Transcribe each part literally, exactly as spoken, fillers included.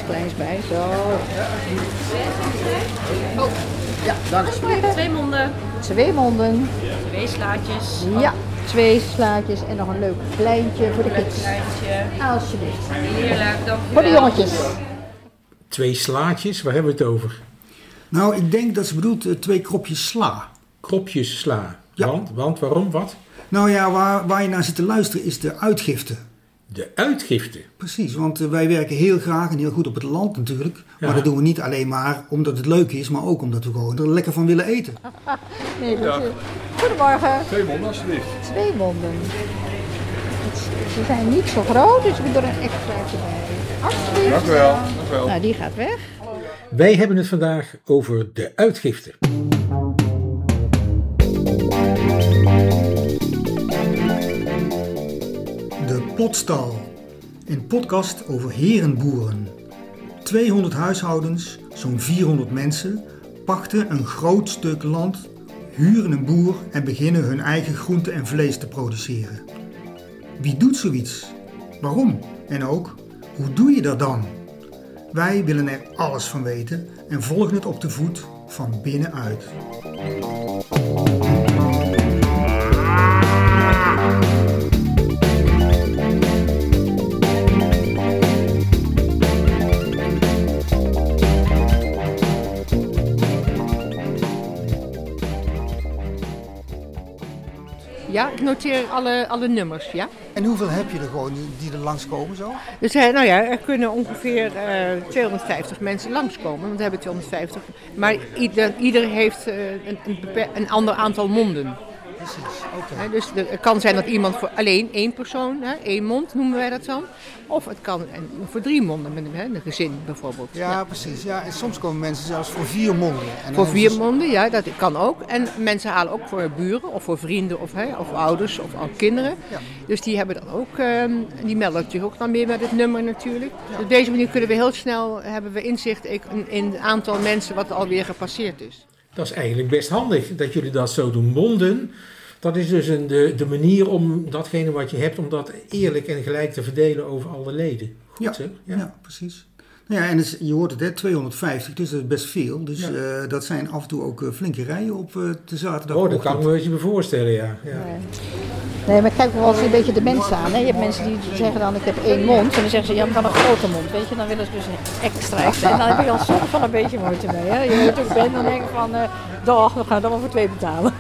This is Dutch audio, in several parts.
kleins bij. Zo. Oh, ja, dank je. Twee monden. Twee monden. Twee slaatjes. Ja, twee slaatjes en nog een leuk kleintje voor de kids. Kleintje. Alsjeblieft. Heerlijk, dank u Voor de wel. jongetjes. Twee slaatjes, waar hebben we het over? Nou, ik denk dat ze bedoelt uh, twee kropjes sla. Kropjes sla. Ja. Want, want, waarom, wat? Nou ja, waar, waar je naar zit te luisteren is de uitgifte. De uitgifte. Precies, want uh, wij werken heel graag en heel goed op het land natuurlijk. Ja. Maar dat doen we niet alleen maar omdat het leuk is, maar ook omdat we gewoon er lekker van willen eten. Nee, dat is, goedemorgen. Twee monden alsjeblieft. Twee monden. Het, ze zijn niet zo groot, dus we doen er een extraatje bij. Alsjeblieft. Dank u wel. Dank u wel. Nou, die gaat weg. Wij hebben het vandaag over de uitgifte. De Potstal, een podcast over herenboeren. tweehonderd huishoudens, zo'n vierhonderd mensen, pachten een groot stuk land, huren een boer en beginnen hun eigen groente en vlees te produceren. Wie doet zoiets? Waarom? En ook, hoe doe je dat dan? Wij willen er alles van weten en volgen het op de voet van binnenuit. Ja, ik noteer alle, alle nummers, ja. En hoeveel heb je er gewoon die er langskomen zo? Dus eh, nou ja, er kunnen ongeveer uh, tweehonderdvijftig mensen langskomen, want we hebben tweehonderdvijftig. Maar ieder, ieder heeft uh, een, een, beper- een ander aantal monden. Precies, oké. Hè, dus er, het kan zijn dat iemand voor alleen één persoon, hè, één mond noemen wij dat dan. Of het kan en voor drie monden, met hè, een gezin bijvoorbeeld. Ja, ja, precies. Ja, en soms komen mensen zelfs voor vier monden. En Voor dan vier is- monden, ja, dat kan ook. En mensen halen ook voor buren of voor vrienden of, hè, of ouders of ook kinderen. Ja. Dus die hebben dan ook, uh, die melden natuurlijk ook dan meer met het nummer natuurlijk. Ja. Op deze manier kunnen we heel snel, hebben we inzicht in, in het aantal mensen wat alweer gepasseerd is. Dat is eigenlijk best handig dat jullie dat zo doen. Monden, dat is dus een, de, de manier om datgene wat je hebt, om dat eerlijk en gelijk te verdelen over alle leden. Goed Ja, zeg. ja. ja, precies. Nou ja, en dus, je hoort het, hè, tweehonderdvijftig, dus dat is best veel. Dus Ja. uh, dat zijn af en toe ook uh, flinke rijen op uh, de zaterdag. Oh, dat kan ik me eens voorstellen, ja. ja. Nee. Nee, maar kijk wel eens een beetje de mensen aan. Hè. Je hebt mensen die zeggen dan, ik heb één mond. En dan zeggen ze, ja, maar dan een grote mond, weet je. Dan willen ze dus een extra, extra. En dan heb je al soms van een beetje moeite mee. Hè. Je weet ook ben, dan denk je van, uh, dag, we gaan dan maar voor twee betalen.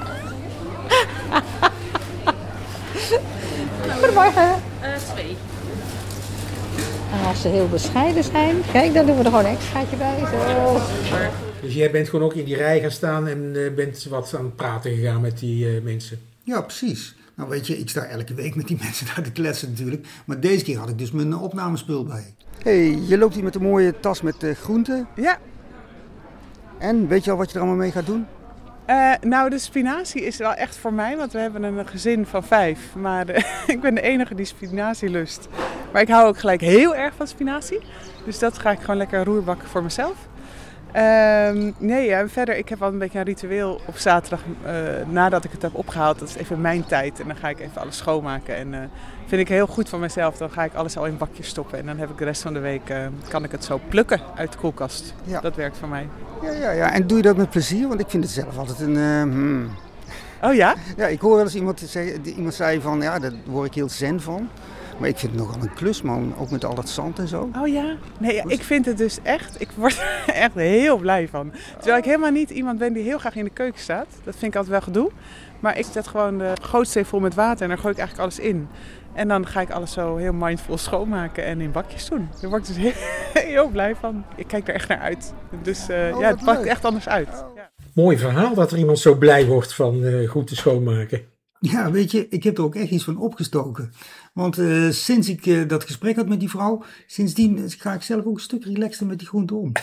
Goedemorgen. Uh, twee. En als ze heel bescheiden zijn, kijk, dan doen we er gewoon een extraatje bij. Zo. Dus jij bent gewoon ook in die rij gaan staan en uh, bent wat aan het praten gegaan met die uh, mensen. Ja, precies. Nou weet je, ik sta elke week met die mensen naar de kletsen natuurlijk. Maar deze keer had ik dus mijn opnamespul bij. Hé, hey, je loopt hier met een mooie tas met uh, groenten. Ja, En weet je al wat je er allemaal mee gaat doen? uh, nou de spinazie is wel echt voor mij, want we hebben een gezin van vijf. Maar uh, ik ben de enige die spinazie lust. Maar ik hou ook gelijk heel erg van spinazie. Dus dat ga ik gewoon lekker roerbakken voor mezelf. Um, nee, ja, verder, ik heb wel een beetje een ritueel op zaterdag uh, nadat ik het heb opgehaald. Dat is even mijn tijd en dan ga ik even alles schoonmaken. En uh, vind ik heel goed van mezelf, dan ga ik alles al in bakjes stoppen. En dan heb ik de rest van de week, uh, kan ik het zo plukken uit de koelkast. Ja. Dat werkt voor mij. Ja, ja, ja. En doe je dat met plezier? Want ik vind het zelf altijd een... Uh, hmm. Oh ja? Ja, ik hoor wel eens iemand zeggen, iemand zei van, ja, daar word ik heel zen van. Maar ik vind het nogal een klus, man. Ook met al dat zand en zo. Oh ja? Nee, ja, ik vind het dus echt, ik word er echt heel blij van. Terwijl ik helemaal niet iemand ben die heel graag in de keuken staat. Dat vind ik altijd wel gedoe. Maar ik zet gewoon de gootsteen vol met water en daar gooi ik eigenlijk alles in. En dan ga ik alles zo heel mindful schoonmaken en in bakjes doen. Daar word ik dus heel, heel blij van. Ik kijk er echt naar uit. Dus uh, oh, ja, het pakt leuk. echt anders uit. Ja. Mooi verhaal dat er iemand zo blij wordt van uh, goed te schoonmaken. Ja, weet je, ik heb er ook echt iets van opgestoken. Want uh, sinds ik uh, dat gesprek had met die vrouw, sindsdien ga ik zelf ook een stuk relaxter met die groenten om.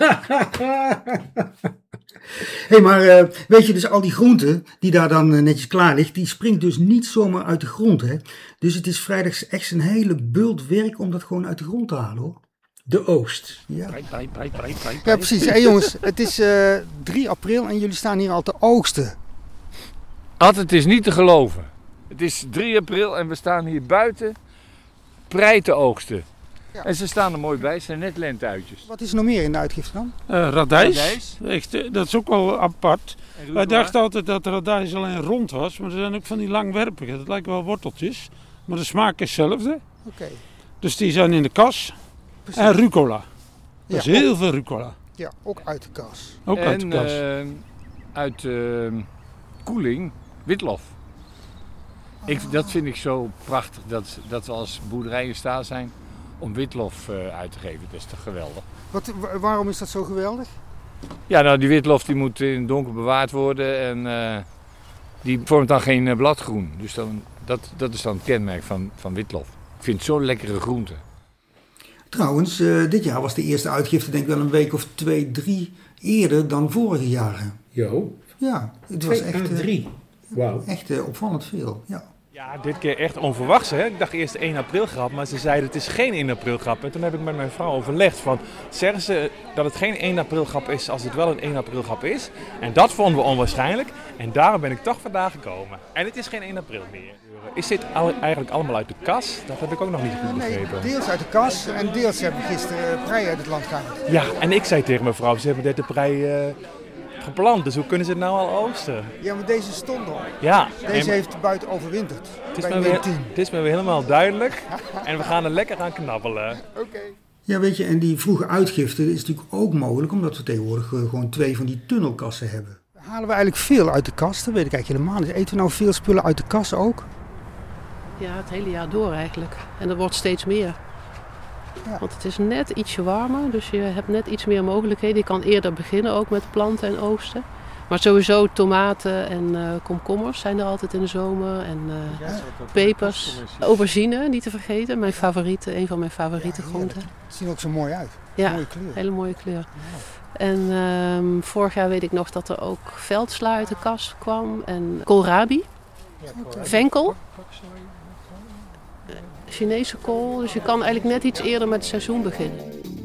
Hé, hey, maar uh, weet je, dus al die groenten die daar dan uh, netjes klaar ligt, die springt dus niet zomaar uit de grond, hè. Dus het is vrijdags echt een hele bult werk om dat gewoon uit de grond te halen, hoor. De oogst. Ja, ja precies. Hé hey, jongens, het is uh, drie april en jullie staan hier al te oogsten. Ad, het is niet te geloven. Het is drie april en we staan hier buiten prei te oogsten. Ja. En ze staan er mooi bij, het zijn net lenteuitjes. Wat is er nog meer in de uitgifte dan? Uh, radijs. Radijs. Echt, uh, dat is ook wel apart. Wij dachten altijd dat radijs alleen rond was, maar er zijn ook van die langwerpige. Dat lijken wel worteltjes, maar de smaak is hetzelfde. Oké. Okay. Dus die zijn in de kas. Precies. En rucola. Dat is ja, heel ook, veel rucola. Ja, ook uit de kas. Ook en, uit de kas. Uh, uit uh, Koeling, witlof. Oh. Ik, dat vind ik zo prachtig, dat, dat we als boerderij in staat zijn om witlof uh, uit te geven. Dat is toch geweldig. Wat, waarom is dat zo geweldig? Ja, nou die witlof die moet in het donker bewaard worden en uh, die vormt dan geen uh, bladgroen. Dus dan, dat, dat is dan het kenmerk van, van witlof. Ik vind het zo'n lekkere groente. Trouwens, uh, dit jaar was de eerste uitgifte denk ik wel een week of twee, drie eerder dan vorige jaren. Jo. Ja, het twee, was echt, uh, drie. Wauw. Echt uh, opvallend veel, ja. Ja, dit keer echt onverwachts. Hè? Ik dacht eerst één april grap, maar ze zeiden het is geen één april grap. En toen heb ik met mijn vrouw overlegd van, zeggen ze dat het geen één april grap is als het wel een één april grap is. En dat vonden we onwaarschijnlijk en daarom ben ik toch vandaag gekomen. En het is geen één april meer. Is dit eigenlijk allemaal uit de kas? Dat heb ik ook nog niet goed begrepen. Nee, deels uit de kas en deels hebben we gisteren prei uit het land gehaald. Ja, en ik zei tegen mijn vrouw, ze hebben dit de prei... Uh, geplant, dus hoe kunnen ze het nou al oogsten? Ja, maar deze stond al. Ja. Deze en... heeft buiten overwinterd. Het is, me weer, het is me weer helemaal duidelijk en we gaan er lekker aan knabbelen. Oké. Okay. Ja, weet je, en die vroege uitgifte is natuurlijk ook mogelijk omdat we tegenwoordig gewoon twee van die tunnelkassen hebben. Halen we eigenlijk veel uit de kast? Dat weet ik eigenlijk helemaal niet. Eten we nou veel spullen uit de kas ook? Ja, het hele jaar door eigenlijk. En er wordt steeds meer. Ja. Want het is net ietsje warmer, dus je hebt net iets meer mogelijkheden. Je kan eerder beginnen ook met planten en oogsten. Maar sowieso tomaten en uh, komkommers zijn er altijd in de zomer. En uh, ja, pepers, aubergine niet te vergeten. Mijn favoriete, een van mijn favoriete ja, groenten. Het ziet er ook zo mooi uit. Ja, mooie kleur. hele mooie kleur. Ja. En uh, vorig jaar weet ik nog dat er ook veldsla uit de kas kwam. En koolrabi, ja, venkel. Chinese kool, dus je kan eigenlijk net iets eerder met het seizoen beginnen.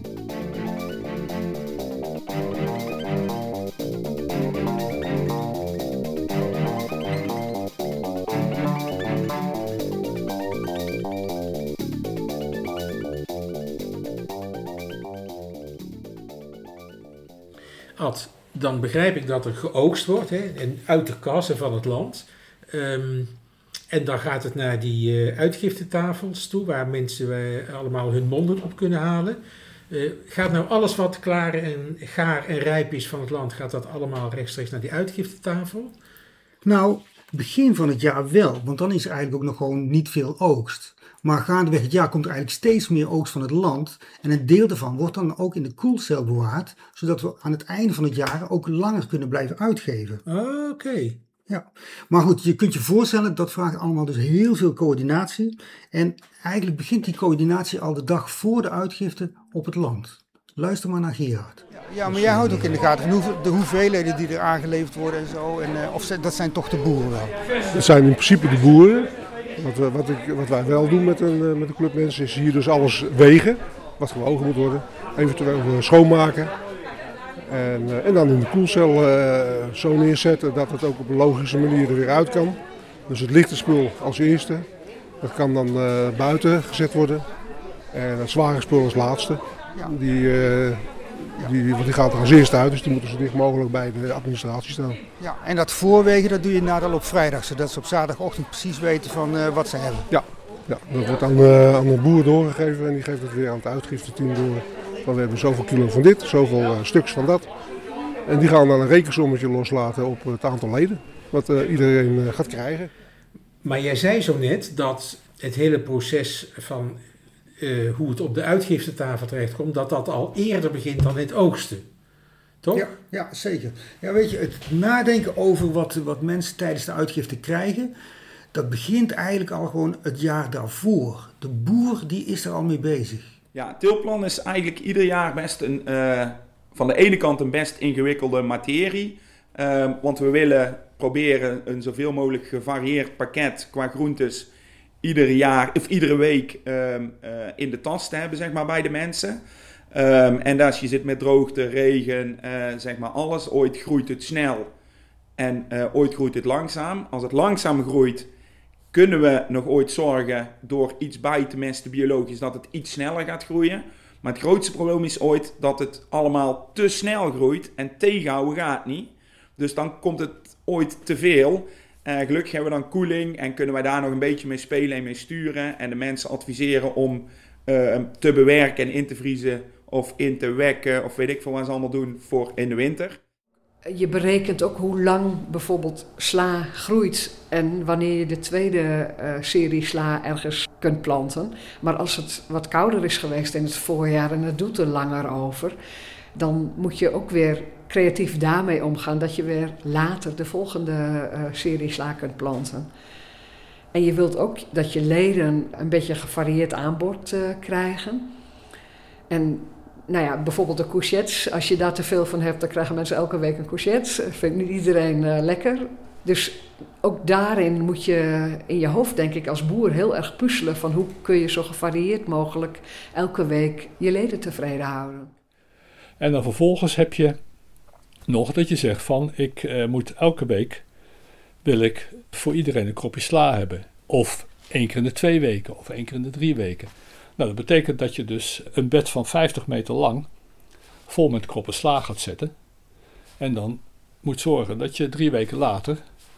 Ad, dan begrijp ik dat er geoogst wordt, hè, en uit de kassen van het land. Um, En dan gaat het naar die uh, uitgiftetafels toe, waar mensen uh, allemaal hun monden op kunnen halen. Uh, gaat nou alles wat klaar en gaar en rijp is van het land, gaat dat allemaal rechtstreeks naar die uitgiftetafel? Nou, begin van het jaar wel, want dan is er eigenlijk ook nog gewoon niet veel oogst. Maar gaandeweg het jaar komt er eigenlijk steeds meer oogst van het land. En een deel daarvan wordt dan ook in de koelcel bewaard, zodat we aan het einde van het jaar ook langer kunnen blijven uitgeven. Oké. Okay. Ja, maar goed, je kunt je voorstellen, dat vraagt allemaal dus heel veel coördinatie. En eigenlijk begint die coördinatie al de dag voor de uitgifte op het land. Luister maar naar Gerard. Ja, ja, maar jij houdt ook in de gaten van de hoeveelheden die er aangeleverd worden en zo. En, uh, of dat zijn toch de boeren wel? Dat zijn in principe de boeren. Wat, we, wat, ik, wat wij wel doen met een, met een club mensen is hier dus alles wegen. Wat gewogen moet worden. Eventueel schoonmaken. En, uh, en dan in de koelcel uh, zo neerzetten dat het ook op een logische manier er weer uit kan. Dus het lichte spul als eerste. Dat kan dan uh, buiten gezet worden. En het zware spul als laatste. Ja. Die, uh, die, want die gaat er als eerste uit, dus die moeten zo dicht mogelijk bij de administratie staan. Ja, en dat voorwegen dat doe je nadal op vrijdag, zodat ze op zaterdagochtend precies weten van uh, wat ze hebben. Ja, ja dat wordt aan de, aan de boer doorgegeven en die geeft het weer aan het uitgifteteam door. Van we hebben zoveel kilo van dit, zoveel uh, stuks van dat. En die gaan dan een rekensommetje loslaten op het aantal leden, wat uh, iedereen uh, gaat krijgen. Maar jij zei zo net dat het hele proces van uh, hoe het op de uitgiftetafel terechtkomt, dat dat al eerder begint dan het oogsten. Toch? Ja, ja, zeker. Ja, weet je, het nadenken over wat, wat mensen tijdens de uitgifte krijgen, dat begint eigenlijk al gewoon het jaar daarvoor. De boer die is er al mee bezig. Ja, het teelplan is eigenlijk ieder jaar best een, uh, van de ene kant een best ingewikkelde materie. Uh, want we willen proberen een zoveel mogelijk gevarieerd pakket qua groentes ieder jaar of iedere week um, uh, in de tas te hebben, zeg maar, bij de mensen. Um, en als je zit met droogte, regen, uh, zeg maar alles, ooit groeit het snel en uh, ooit groeit het langzaam. Als het langzaam groeit, kunnen we nog ooit zorgen door iets bij te mesten biologisch dat het iets sneller gaat groeien. Maar het grootste probleem is ooit dat het allemaal te snel groeit en tegenhouden gaat niet. Dus dan komt het ooit te veel. Uh, gelukkig hebben we dan koeling en kunnen wij daar nog een beetje mee spelen en mee sturen. En de mensen adviseren om uh, te bewerken en in te vriezen of in te wekken of weet ik veel wat ze allemaal doen voor in de winter. Je berekent ook hoe lang bijvoorbeeld sla groeit en wanneer je de tweede uh, serie sla ergens kunt planten. Maar als het wat kouder is geweest in het voorjaar en het doet er langer over, dan moet je ook weer creatief daarmee omgaan dat je weer later de volgende uh, serie sla kunt planten. En je wilt ook dat je leden een beetje gevarieerd aanbod uh, krijgen. En nou ja, bijvoorbeeld de courgettes, als je daar te veel van hebt, dan krijgen mensen elke week een courgette. Dat vindt niet iedereen uh, lekker. Dus ook daarin moet je in je hoofd, denk ik, als boer heel erg puzzelen van hoe kun je zo gevarieerd mogelijk elke week je leden tevreden houden. En dan vervolgens heb je nog dat je zegt van ik uh, moet elke week wil ik voor iedereen een kropje sla hebben. Of één keer in de twee weken of één keer in de drie weken. Nou, dat betekent dat je dus een bed van vijftig meter lang vol met kroppen sla gaat zetten. En dan moet zorgen dat je drie weken later,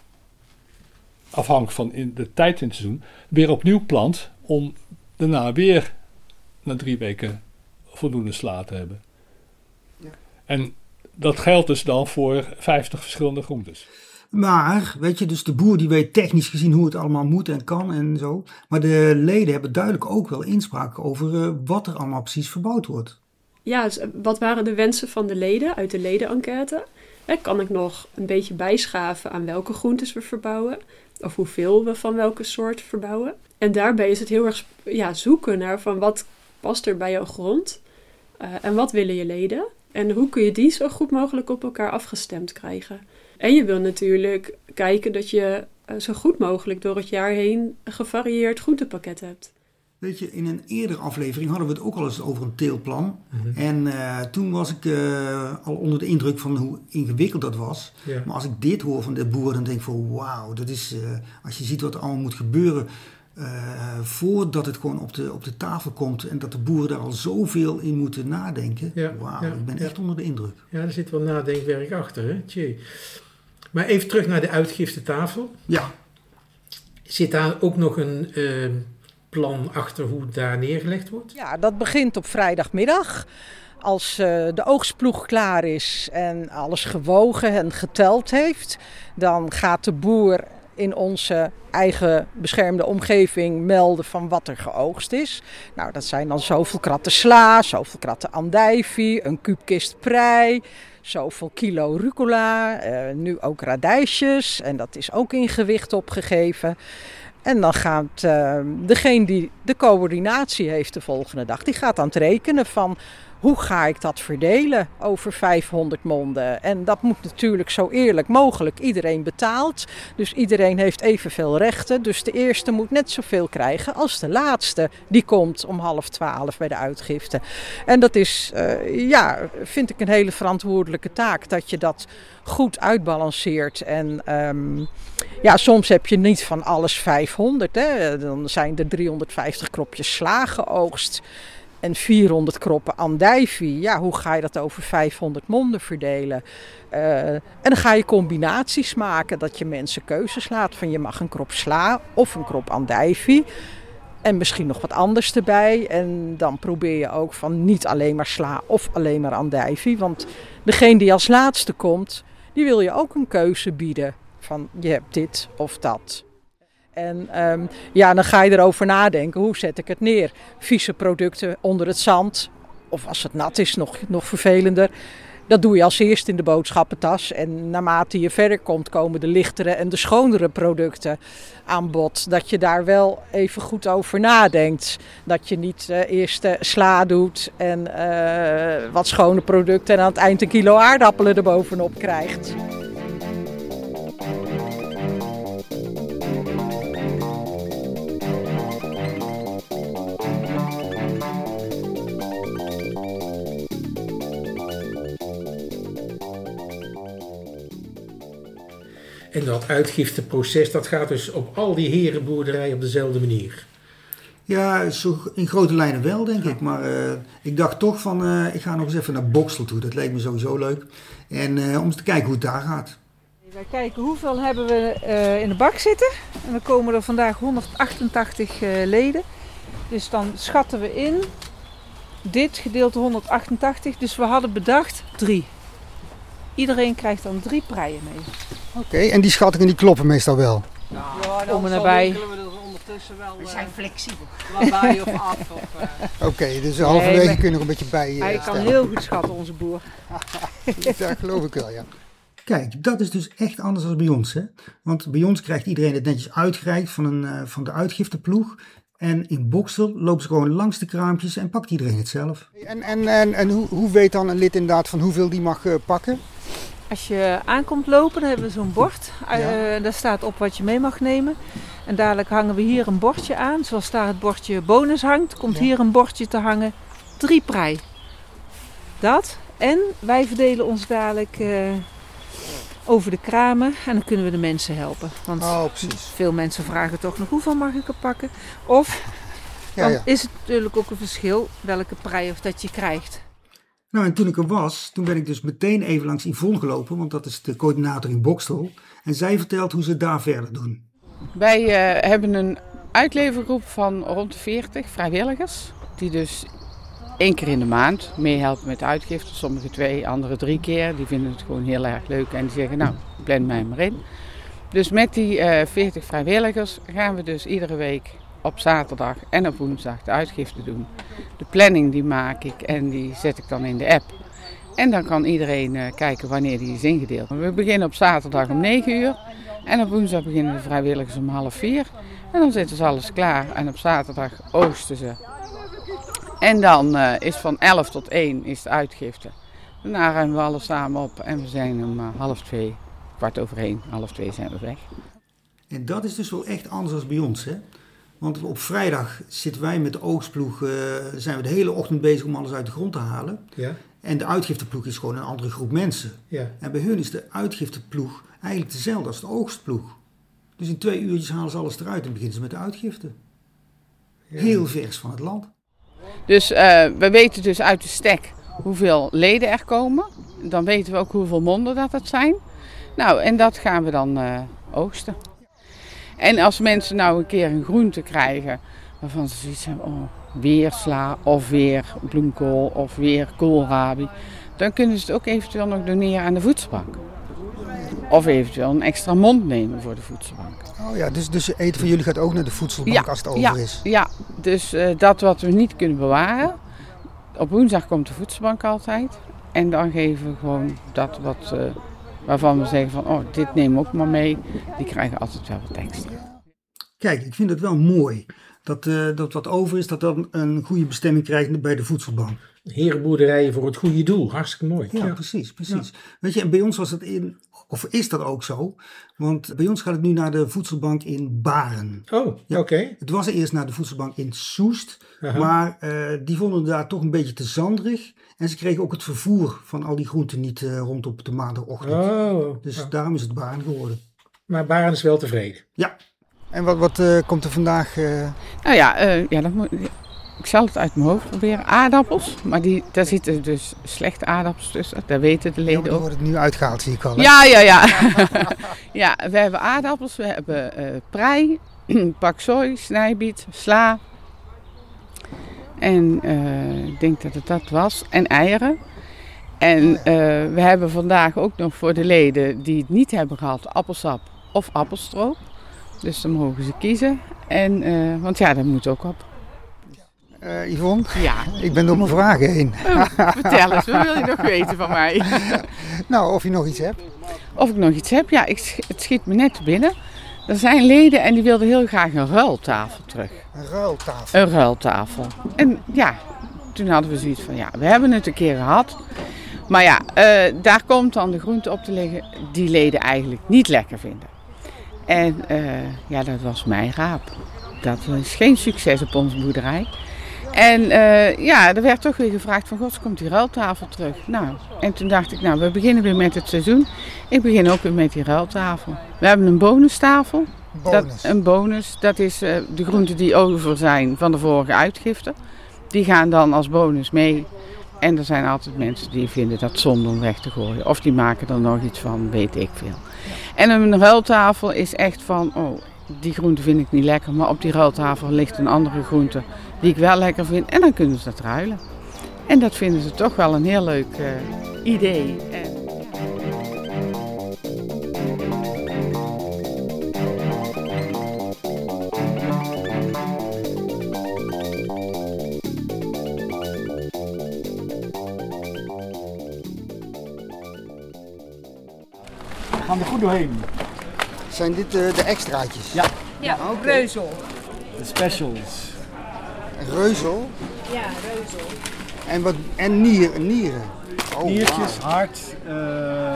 afhankelijk van in de tijd in het seizoen, weer opnieuw plant om daarna weer na drie weken voldoende sla te hebben. Ja. En dat geldt dus dan voor vijftig verschillende groentes. Maar, weet je, dus de boer die weet technisch gezien hoe het allemaal moet en kan en zo. Maar de leden hebben duidelijk ook wel inspraak over uh, wat er allemaal precies verbouwd wordt. Ja, dus wat waren de wensen van de leden uit de ledenenquête? Hè, kan ik nog een beetje bijschaven aan welke groentes we verbouwen? Of hoeveel we van welke soort verbouwen? En daarbij is het heel erg ja, zoeken naar van wat past er bij jouw grond? Uh, en wat willen je leden? En hoe kun je die zo goed mogelijk op elkaar afgestemd krijgen? En je wil natuurlijk kijken dat je uh, zo goed mogelijk door het jaar heen een gevarieerd groentepakket hebt. Weet je, in een eerdere aflevering hadden we het ook al eens over een teelplan. Mm-hmm. En uh, toen was ik uh, al onder de indruk van hoe ingewikkeld dat was. Ja. Maar als ik dit hoor van de boeren, dan denk ik van wauw, dat is, uh, als je ziet wat er allemaal moet gebeuren uh, voordat het gewoon op de, op de tafel komt en dat de boeren daar al zoveel in moeten nadenken. Ja, wauw, ja, ik ben ja. echt onder de indruk. Ja, er zit wel nadenkwerk achter, hè? Tjee. Maar even terug naar de uitgiftetafel. Ja. Zit daar ook nog een uh, plan achter hoe het daar neergelegd wordt? Ja, dat begint op vrijdagmiddag. Als uh, de oogstploeg klaar is en alles gewogen en geteld heeft, dan gaat de boer in onze eigen beschermde omgeving melden van wat er geoogst is. Nou, dat zijn dan zoveel kratten sla, zoveel kratten andijvie, een kuubkist prei, zoveel kilo rucola, uh, nu ook radijsjes en dat is ook in gewicht opgegeven. En dan gaat uh, degene die de coördinatie heeft de volgende dag, die gaat aan het rekenen van hoe ga ik dat verdelen over vijfhonderd monden. En dat moet natuurlijk zo eerlijk mogelijk. Iedereen betaalt, dus iedereen heeft evenveel rechten. Dus de eerste moet net zoveel krijgen als de laatste. Die komt om half twaalf bij de uitgifte. En dat is, uh, ja, vind ik een hele verantwoordelijke taak. Dat je dat goed uitbalanceert. En um, ja, soms heb je niet van alles vijfhonderd. Hè. Dan zijn er driehonderdvijftig kropjes sla geoogst. En vierhonderd kroppen andijvie. Ja, hoe ga je dat over vijfhonderd monden verdelen? Uh, en dan ga je combinaties maken. Dat je mensen keuzes laat. Van je mag een krop sla of een krop andijvie. En misschien nog wat anders erbij. En dan probeer je ook van niet alleen maar sla of alleen maar andijvie. Want degene die als laatste komt, die wil je ook een keuze bieden. Van je hebt dit of dat. En um, ja, dan ga je erover nadenken, hoe zet ik het neer? Vieze producten onder het zand, of als het nat is, nog, nog vervelender. Dat doe je als eerst in de boodschappentas. En naarmate je verder komt, komen de lichtere en de schonere producten aan bod. Dat je daar wel even goed over nadenkt. Dat je niet uh, eerst uh, sla doet en uh, wat schone producten en aan het eind een kilo aardappelen erbovenop krijgt. En dat uitgifteproces, dat gaat dus op al die herenboerderijen op dezelfde manier. Ja, zo in grote lijnen wel, denk ik. Maar uh, ik dacht toch van, uh, ik ga nog eens even naar Boxtel toe. Dat leek me sowieso leuk. En uh, om eens te kijken hoe het daar gaat. Wij kijken hoeveel hebben we uh, in de bak zitten. En dan komen er vandaag honderdachtentachtig uh, leden. Dus dan schatten we in. Dit gedeeld door honderdachtentachtig. Dus we hadden bedacht drie. Iedereen krijgt dan drie preien mee. Oké, okay, en die schattingen die kloppen meestal wel? Ja, dan om en nabij. Wel, we zijn flexibel. Wat bij of af. Uh... Oké, okay, dus halverwege nee, kun je nog een beetje bij. Uh, hij kan stellen. Heel goed schatten, onze boer. Dat geloof ik wel, ja. Kijk, dat is dus echt anders dan bij ons. Hè? Want bij ons krijgt iedereen het netjes uitgereikt van, een, uh, van de uitgifteploeg. En in Boxtel lopen ze gewoon langs de kraampjes en pakt iedereen het zelf. En, en, en, en hoe, hoe weet dan een lid inderdaad van hoeveel die mag uh, pakken? Als je aankomt lopen, dan hebben we zo'n bord. Ja. Uh, daar staat op wat je mee mag nemen. En dadelijk hangen we hier een bordje aan. Zoals daar het bordje bonus hangt, komt ja. hier een bordje te hangen. Drie prei. Dat. En wij verdelen ons dadelijk uh, over de kramen. En dan kunnen we de mensen helpen. Want oh, veel mensen vragen toch nog hoeveel mag ik er pakken. Of ja, dan ja. is het natuurlijk ook een verschil welke prei of dat je krijgt. Nou, en toen ik er was, toen ben ik dus meteen even langs Yvonne gelopen, want dat is de coördinator in Boxtel. En zij vertelt hoe ze het daar verder doen. Wij uh, hebben een uitlevergroep van rond de veertig vrijwilligers, die dus één keer in de maand meehelpen met uitgifte. Sommigen twee, anderen drie keer. Die vinden het gewoon heel erg leuk en die zeggen, nou, plan mij maar in. Dus met die uh, veertig vrijwilligers gaan we dus iedere week op zaterdag en op woensdag de uitgifte doen. De planning die maak ik en die zet ik dan in de app. En dan kan iedereen uh, kijken wanneer die is ingedeeld. We beginnen op zaterdag om negen uur en op woensdag beginnen de vrijwilligers om half vier. En dan zitten ze alles klaar en op zaterdag oogsten ze. En dan uh, is van elf tot één is de uitgifte. Daarna ruimen we alles samen op en we zijn om uh, half twee, kwart over één, half twee zijn we weg. En dat is dus wel echt anders dan bij ons, hè? Want op vrijdag zitten wij met de oogstploeg, uh, zijn we de hele ochtend bezig om alles uit de grond te halen. Ja. En de uitgifteploeg is gewoon een andere groep mensen. Ja. En bij hun is de uitgifteploeg eigenlijk dezelfde als de oogstploeg. Dus in twee uurtjes halen ze alles eruit en beginnen ze met de uitgifte. Ja. Heel vers van het land. Dus uh, we weten dus uit de stek hoeveel leden er komen. Dan weten we ook hoeveel monden dat het zijn. Nou, en dat gaan we dan uh, oogsten. En als mensen nou een keer een groente krijgen waarvan ze zoiets hebben, oh, weer sla of weer bloemkool of weer koolrabi, dan kunnen ze het ook eventueel nog doneren aan de voedselbank. Of eventueel een extra mond nemen voor de voedselbank. Oh ja, dus, dus eten van jullie gaat ook naar de voedselbank ja, als het over ja, is? Ja, dus uh, dat wat we niet kunnen bewaren. Op woensdag komt de voedselbank altijd. En dan geven we gewoon dat wat, uh, waarvan we zeggen van, oh, dit nemen we ook maar mee. Die krijgen altijd wel wat extra. Kijk, ik vind het wel mooi dat, uh, dat wat over is, dat dan een goede bestemming krijgt bij de voedselbank. Herenboerderijen voor het goede doel, hartstikke mooi. Ja, ja. precies, precies. Ja. Weet je, en bij ons was het in, of is dat ook zo, want bij ons gaat het nu naar de voedselbank in Baren. Oh, ja, oké. Okay. Het was eerst naar de voedselbank in Soest, Aha. maar uh, die vonden daar toch een beetje te zanderig. En ze kregen ook het vervoer van al die groenten niet uh, rond op de maandagochtend. Oh, dus oh. daarom is het Baren geworden. Maar Baren is wel tevreden? Ja. En wat, wat uh, komt er vandaag? Uh... Nou ja, uh, ja dat moet, ik zal het uit mijn hoofd proberen. Aardappels, maar die, daar zitten dus slechte aardappels tussen. Dat weten de leden ja, ook. Dan wordt het nu uitgehaald, zie ik al. Hè? Ja, ja, ja. Ja, we hebben aardappels, we hebben uh, prei, paksoi, snijbiet, sla. En uh, ik denk dat het dat was. En eieren. En uh, we hebben vandaag ook nog voor de leden die het niet hebben gehad, appelsap of appelstroop. Dus dan mogen ze kiezen. En, uh, want ja, dat moet ook op. Uh, Yvonne, ja. Ik ben door mijn vragen heen. Oh, vertel eens, wat wil je nog weten van mij? Nou, of je nog iets hebt. Of ik nog iets heb? Ja, ik, het schiet me net binnen. Er zijn leden en die wilden heel graag een ruiltafel terug. Een ruiltafel? Een ruiltafel. En ja, toen hadden we zoiets van, ja, we hebben het een keer gehad. Maar ja, uh, daar komt dan de groente op te liggen die leden eigenlijk niet lekker vinden. En uh, ja, dat was mijn raap. Dat is geen succes op onze boerderij. En uh, ja, er werd toch weer gevraagd van, god, komt die ruiltafel terug? Nou, en toen dacht ik, nou, we beginnen weer met het seizoen. Ik begin ook weer met die ruiltafel. We hebben een bonustafel. Bonus. Dat, een bonus, dat is uh, de groenten die over zijn van de vorige uitgifte. Die gaan dan als bonus mee. En er zijn altijd mensen die vinden dat zonde om weg te gooien. Of die maken er nog iets van, weet ik veel. En een ruiltafel is echt van, oh, die groente vind ik niet lekker. Maar op die ruiltafel ligt een andere groente die ik wel lekker vind. En dan kunnen ze dat ruilen. En dat vinden ze toch wel een heel leuk uh, idee. En We gaan er goed doorheen. Zijn dit uh, de extraatjes? Ja. Ja, ook reuzel. De specials. Reuzel? Ja, reuzel. En, wat, en nier, nieren? Oh, Niertjes, wow. hart, uh,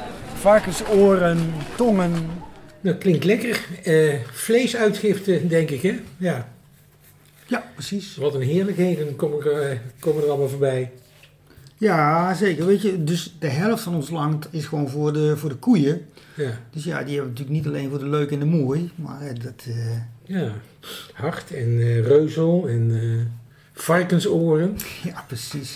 varkensoren, tongen. Dat klinkt lekker. Uh, vleesuitgifte, denk ik, hè? Ja. Ja, precies. Wat een heerlijkheden komen er, uh, komen er allemaal voorbij. Ja, zeker. Weet je, dus de helft van ons land is gewoon voor de, voor de koeien. Ja. Dus ja, die hebben we natuurlijk niet alleen voor de leuk en de mooi, maar uh, dat... Uh... Ja, hart en uh, reuzel en uh, varkensoren. Ja, precies.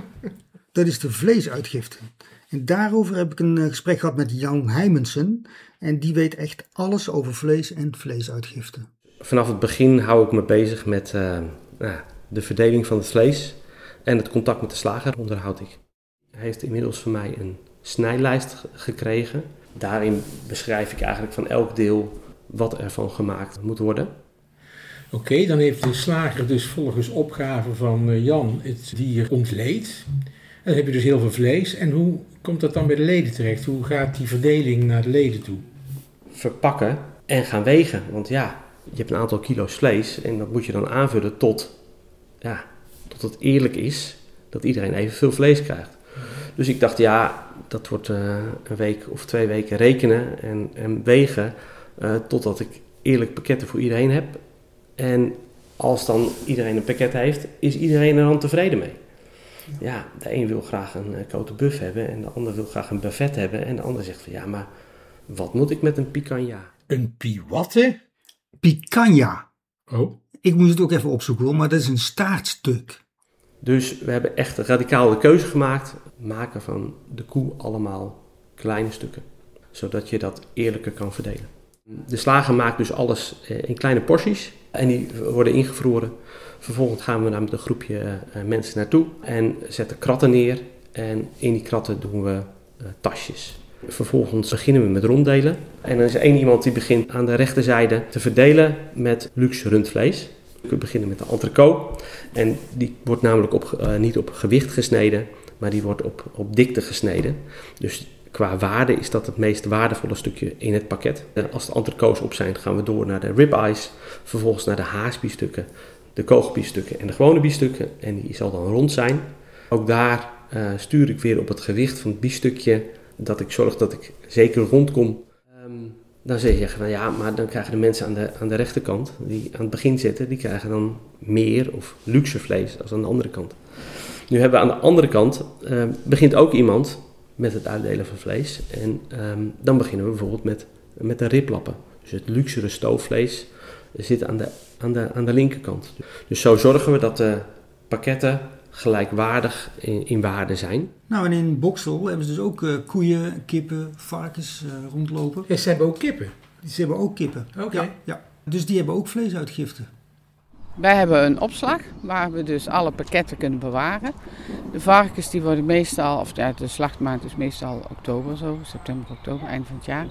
Dat is de vleesuitgifte. En daarover heb ik een uh, gesprek gehad met Jan Heimensen. En die weet echt alles over vlees en vleesuitgifte. Vanaf het begin hou ik me bezig met uh, nou, de verdeling van het vlees. En het contact met de slager onderhoud ik. Hij heeft inmiddels van mij een snijlijst gekregen. Daarin beschrijf ik eigenlijk van elk deel wat er van gemaakt moet worden. Oké, okay, dan heeft de slager dus volgens opgave van Jan het dier ontleed. En dan heb je dus heel veel vlees. En hoe komt dat dan bij de leden terecht? Hoe gaat die verdeling naar de leden toe? Verpakken en gaan wegen. Want ja, je hebt een aantal kilo's vlees en dat moet je dan aanvullen tot... Ja, tot het eerlijk is dat iedereen evenveel vlees krijgt. Dus ik dacht, ja, dat wordt uh, een week of twee weken rekenen en, en wegen... Uh, totdat ik eerlijk pakketten voor iedereen heb. En als dan iedereen een pakket heeft, is iedereen er dan tevreden mee. Ja, de een wil graag een uh, côte bœuf hebben en de ander wil graag een buffet hebben. En de ander zegt van, ja, maar wat moet ik met een picanha? Een pi wat, hè? Picanha. Oh. Ik moest het ook even opzoeken hoor, maar dat is een staartstuk. Dus we hebben echt radicaal de keuze gemaakt. Maken van de koe allemaal kleine stukken. Zodat je dat eerlijker kan verdelen. De slager maakt dus alles in kleine porties. En die worden ingevroren. Vervolgens gaan we daar met een groepje mensen naartoe. En zetten kratten neer. En in die kratten doen we uh, tasjes. Vervolgens beginnen we met ronddelen. En dan is er één iemand die begint aan de rechterzijde te verdelen met luxe rundvlees. We beginnen met de entrecote. En die wordt namelijk op, uh, niet op gewicht gesneden, maar die wordt op, op dikte gesneden. Dus qua waarde is dat het meest waardevolle stukje in het pakket. Uh, als de entrecotes op zijn, gaan we door naar de ribeyes. Vervolgens naar de haasbiefstukken, de kogelbiefstukken en de gewone biefstukken. En die zal dan rond zijn. Ook daar uh, stuur ik weer op het gewicht van het biefstukje, dat ik zorg dat ik zeker rondkom. Um, dan zeg je van ja, maar dan krijgen de mensen aan de, aan de rechterkant, die aan het begin zitten, die krijgen dan meer of luxe vlees als aan de andere kant. Nu hebben we aan de andere kant, uh, begint ook iemand met het uitdelen van vlees. En um, dan beginnen we bijvoorbeeld met, met de riblappen. Dus het luxere stoofvlees zit aan de, aan, de, aan de linkerkant. Dus zo zorgen we dat de pakketten gelijkwaardig in, in waarde zijn. Nou, en in Boksel hebben ze dus ook uh, koeien, kippen, varkens uh, rondlopen. Ja, ze hebben ook kippen? Ze hebben ook kippen. Oké. Okay. Ja, ja. Dus die hebben ook vleesuitgifte. Wij hebben een opslag waar we dus alle pakketten kunnen bewaren. De varkens die worden meestal, of ja, de slachtmaand is meestal oktober zo, september, oktober, eind van het jaar.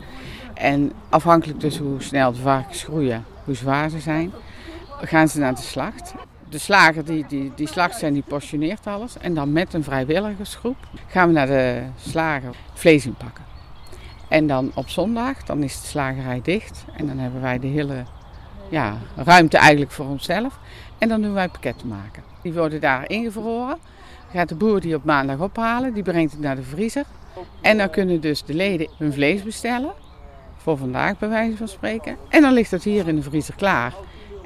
En afhankelijk dus hoe snel de varkens groeien, hoe zwaar ze zijn, gaan ze naar de slacht. De slager die, die, die slacht zijn, die portioneert alles. En dan met een vrijwilligersgroep gaan we naar de slager vlees inpakken. En dan op zondag, dan is de slagerij dicht. En dan hebben wij de hele ja, ruimte eigenlijk voor onszelf. En dan doen wij pakketten maken. Die worden daar ingevroren. Dan gaat de boer die op maandag ophalen, die brengt het naar de vriezer. En dan kunnen dus de leden hun vlees bestellen. Voor vandaag bij wijze van spreken. En dan ligt het hier in de vriezer klaar.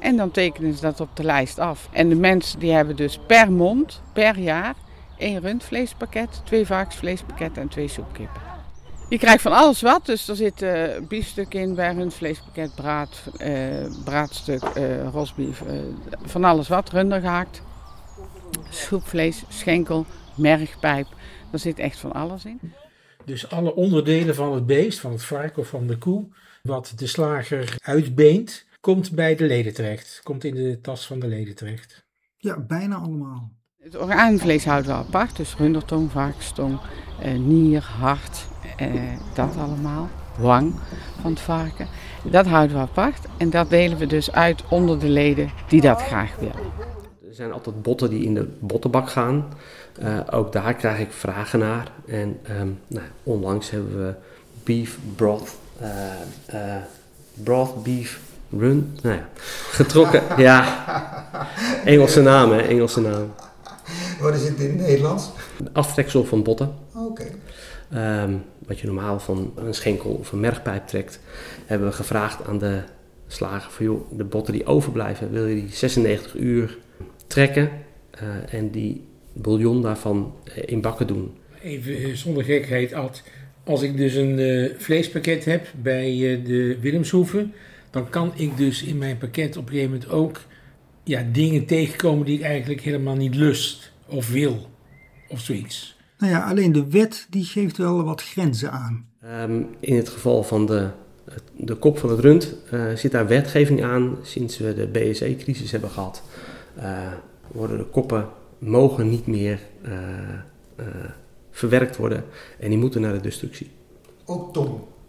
En dan tekenen ze dat op de lijst af. En de mensen die hebben dus per mond, per jaar, één rundvleespakket, twee varkensvleespakketten en twee soepkippen. Je krijgt van alles wat, dus er zit uh, biefstuk in bij rundvleespakket, braad, uh, braadstuk, uh, rosbief, uh, van alles wat, runder gehakt, soepvlees, schenkel, mergpijp, er zit echt van alles in. Dus alle onderdelen van het beest, van het varken of van de koe, wat de slager uitbeent, komt bij de leden terecht. Komt in de tas van de leden terecht. Ja, bijna allemaal. Het orgaanvlees houden we apart, dus rundertong, varkenstong, uh, nier, hart, uh, dat allemaal. Wang van het varken. Dat houden we apart en dat delen we dus uit onder de leden die dat graag willen. Er zijn altijd botten die in de bottenbak gaan. Uh, ook daar krijg ik vragen naar. En um, nou, onlangs hebben we beef broth, uh, uh, broth beef run, nou ja, getrokken. Ja, Engelse naam hè, Engelse naam. Wat is het in het Nederlands? Aftreksel van botten. Oké. Okay. Um, wat je normaal van een schenkel of een mergpijp trekt, hebben we gevraagd aan de slager van joh, de botten die overblijven, wil je die zesennegentig uur trekken uh, en die bouillon daarvan uh, in bakken doen. Even uh, zonder gekheid, Ad. Als ik dus een uh, vleespakket heb bij uh, de Willemshoeve, dan kan ik dus in mijn pakket op een gegeven moment ook ja, dingen tegenkomen die ik eigenlijk helemaal niet lust of wil of zoiets. Nou ja, alleen de wet die geeft wel wat grenzen aan. Um, in het geval van de, de kop van het rund uh, zit daar wetgeving aan. Sinds we de B S E-crisis hebben gehad, uh, worden de koppen mogen niet meer uh, uh, verwerkt worden en die moeten naar de destructie. Ook tong?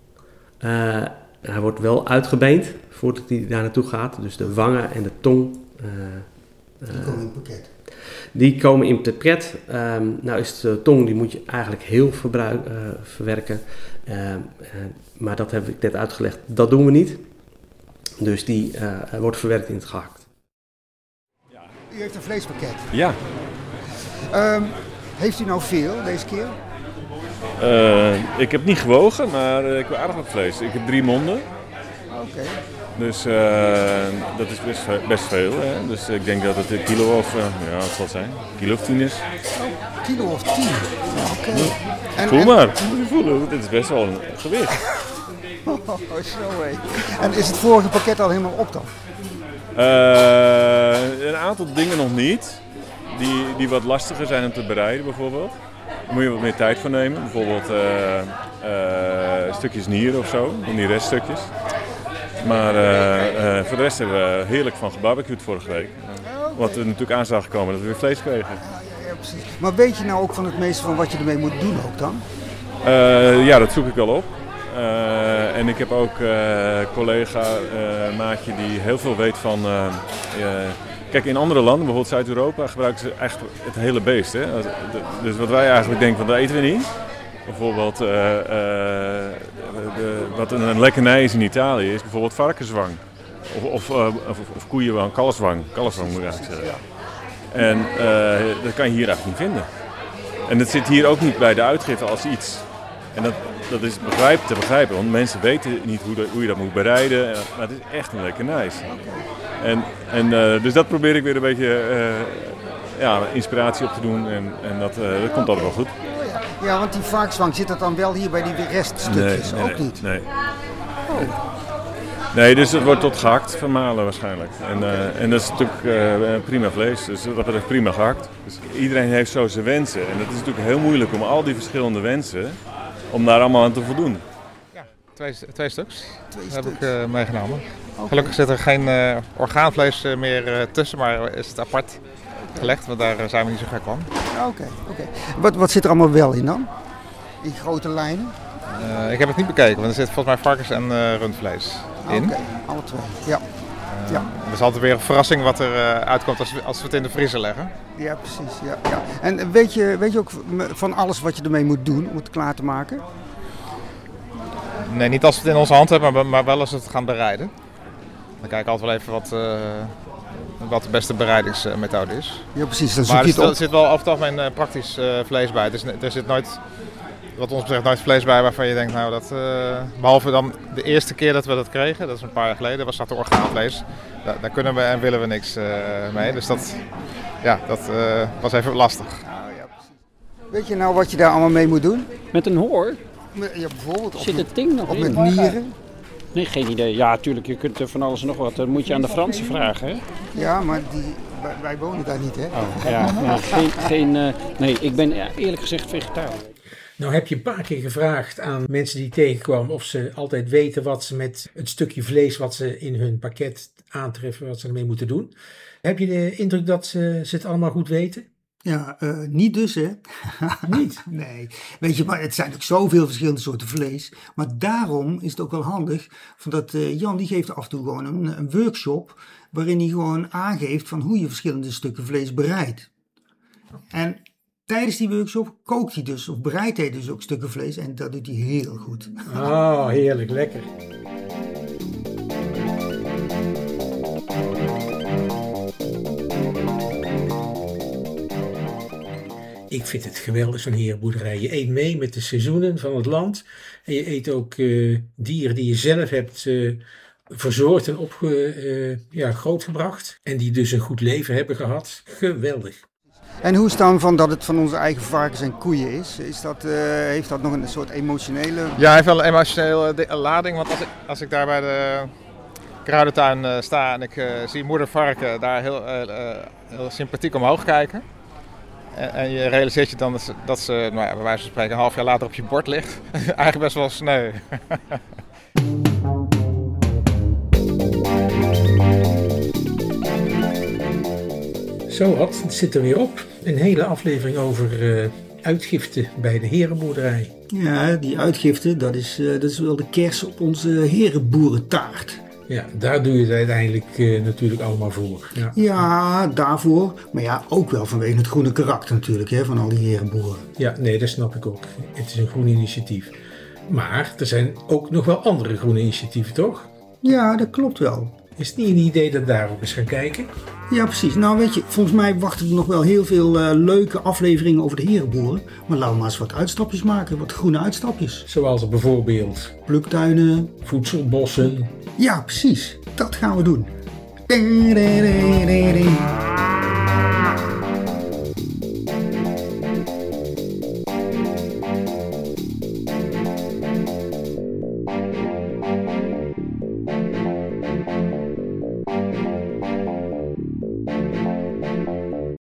Uh, hij wordt wel uitgebeend voordat hij daar naartoe gaat. Dus de wangen en de tong. Uh, uh, die komen in het pakket? Die komen in het pakket. Um, nou is de tong, die moet je eigenlijk heel verbruik, uh, verwerken. Uh, uh, maar dat heb ik net uitgelegd. Dat doen we niet. Dus die uh, wordt verwerkt in het gehakt. U heeft een vleespakket. Ja. Um, heeft u nou veel deze keer? Uh, ik heb niet gewogen, maar uh, ik wil aardig wat vlees. Ik heb drie monden. Oké. Okay. Dus uh, dat is best, best veel. Hè? Dus ik denk dat het een kilo of, uh, ja, wat zal het zijn? Een kilo of tien is. Oh, kilo of tien? Oké. Okay. Ja. Voel en, maar, moet je voelen. Dit is best wel een gewicht. Oh, zo hé. En is het vorige pakket al helemaal op dan? Uh, een aantal dingen nog niet. Die, die wat lastiger zijn om te bereiden bijvoorbeeld. Daar moet je wat meer tijd voor nemen. Bijvoorbeeld uh, uh, stukjes nieren of zo, van die reststukjes. Maar uh, uh, voor de rest hebben we heerlijk van gebarbecued vorige week. Wat er natuurlijk aan zag komen dat we weer vlees kregen. Ja, ja, precies. Maar weet je nou ook van het meeste van wat je ermee moet doen ook dan? Uh, ja, dat zoek ik wel op. Uh, en ik heb ook een uh, collega, uh, maatje, die heel veel weet van... Uh, uh, kijk, in andere landen, bijvoorbeeld Zuid-Europa, gebruiken ze echt het hele beest. Hè? Dus wat wij eigenlijk denken, van dat eten we niet. Bijvoorbeeld, uh, uh, de, wat een lekkernij is in Italië, is bijvoorbeeld varkenswang. Of, of, uh, of, of koeienwang, kalfswang. Kalfswang moet ik eigenlijk zeggen. En uh, dat kan je hier eigenlijk niet vinden. En dat zit hier ook niet bij de uitgifte als iets. En dat, dat is begrijp, te begrijpen, want mensen weten niet hoe, de, hoe je dat moet bereiden. Maar het is echt een lekkernij. En, en uh, dus dat probeer ik weer een beetje uh, ja, inspiratie op te doen. En, en dat, uh, dat komt altijd wel goed. Ja, want die varkenswang, zit dat dan wel hier bij die reststukjes? Nee, nee, ook niet? Nee. Oh. Nee, dus het wordt tot gehakt vermalen waarschijnlijk. En, uh, en dat is natuurlijk uh, prima vlees, dus dat wordt prima gehakt. Dus iedereen heeft zo zijn wensen. En het is natuurlijk heel moeilijk om al die verschillende wensen, om daar allemaal aan te voldoen. Ja, twee, twee stuks. Twee dat stuks. heb ik uh, meegenomen. Okay. Gelukkig zit er geen uh, orgaanvlees uh, meer uh, tussen, maar is het apart gelegd, want daar uh, zijn we niet zo gek van. Oké, okay, oké. Okay. Wat, wat zit er allemaal wel in dan? In grote lijnen? Uh, ik heb het niet bekeken, want er zit volgens mij varkens- en uh, rundvlees in. Oké, okay, alle twee. Ja. Uh, ja. Het is altijd weer een verrassing wat er uh, uitkomt als we, als we het in de vriezer leggen. Ja, precies. Ja, ja. En weet je, weet je ook van alles wat je ermee moet doen om het klaar te maken? Nee, niet als we het in onze hand hebben, maar, maar wel als we het gaan bereiden. Dan kijk ik altijd wel even wat, uh, wat de beste bereidingsmethode is. Ja, precies. Dan maar zoek je er het op. zit wel over het algemeen uh, praktisch uh, vlees bij. Dus er zit nooit wat ons betreft nooit vlees bij waarvan je denkt, nou dat, uh, behalve dan de eerste keer dat we dat kregen, dat is een paar jaar geleden, was dat de orgaanvlees. Daar, daar kunnen we en willen we niks uh, mee, dus dat, ja, dat uh, was even lastig. Weet je nou wat je daar allemaal mee moet doen? Met een hoor? Ja, bijvoorbeeld. Zit het ding nog of in? met nieren? Nee, geen idee. Ja, tuurlijk, je kunt er van alles en nog wat. Dat moet je aan de Fransen vragen, hè? Ja, maar die, wij, wij wonen daar niet, hè? Oh, ja, nee, geen, geen, uh, nee, ik ben ja, eerlijk gezegd vegetariër. Nou heb je een paar keer gevraagd aan mensen die tegenkwamen of ze altijd weten wat ze met het stukje vlees wat ze in hun pakket aantreffen, wat ze ermee moeten doen. Heb je de indruk dat ze, ze het allemaal goed weten? Ja, uh, niet dus hè. Niet? Nee. Weet je, maar het zijn ook zoveel verschillende soorten vlees. Maar daarom is het ook wel handig. Van dat, uh, Jan die geeft af en toe gewoon een, een workshop. Waarin hij gewoon aangeeft van hoe je verschillende stukken vlees bereidt. En tijdens die workshop kookt hij dus, of bereidt hij dus ook stukken vlees. En dat doet hij heel goed. Oh, heerlijk, lekker. Ik vind het geweldig, zo'n herenboerderij. Je eet mee met de seizoenen van het land. En je eet ook uh, dieren die je zelf hebt uh, verzorgd en opge, uh, ja, grootgebracht. En die dus een goed leven hebben gehad. Geweldig. En hoe is het dan van dat het van onze eigen varkens en koeien is? is dat, uh, heeft dat nog een soort emotionele... Ja, hij heeft wel een emotionele lading. Want als ik, als ik daar bij de kruidentuin uh, sta en ik uh, zie moeder varken daar heel, uh, uh, heel sympathiek omhoog kijken. En, en je realiseert je dan dat ze, dat ze nou ja, bij wijze van spreken een half jaar later op je bord ligt. Eigenlijk best wel sneu. Zo, wat het zit er weer op. Een hele aflevering over uh, uitgifte bij de herenboerderij. Ja, die uitgifte, dat is, uh, dat is wel de kers op onze herenboerentaart. Ja, daar doe je het uiteindelijk uh, natuurlijk allemaal voor. Ja. ja, daarvoor. Maar ja, ook wel vanwege het groene karakter natuurlijk, hè, van al die herenboeren. Ja, nee, dat snap ik ook. Het is een groen initiatief. Maar er zijn ook nog wel andere groene initiatieven, toch? Ja, dat klopt wel. Is het niet een idee dat daar ook eens gaan kijken? Ja, precies. Nou, weet je, volgens mij wachten er nog wel heel veel uh, leuke afleveringen over de herenboeren. Maar laten we maar eens wat uitstapjes maken, wat groene uitstapjes. Zoals bijvoorbeeld pluktuinen, voedselbossen. Ja, precies. Dat gaan we doen.